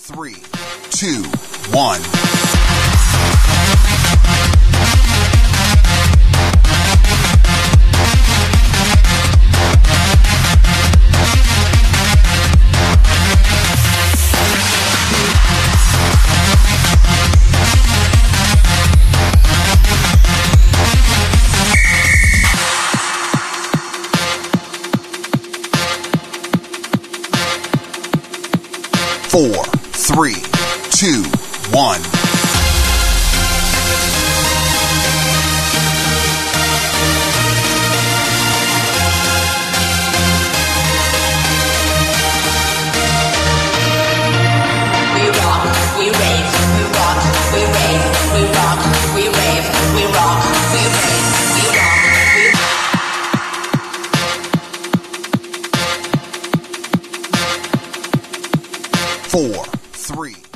3, 2, 1. Four, three, two, one. We rock, we rave, we rock, we rave, we rock, we rave, we rock, we rave, we rock, we 4, 3.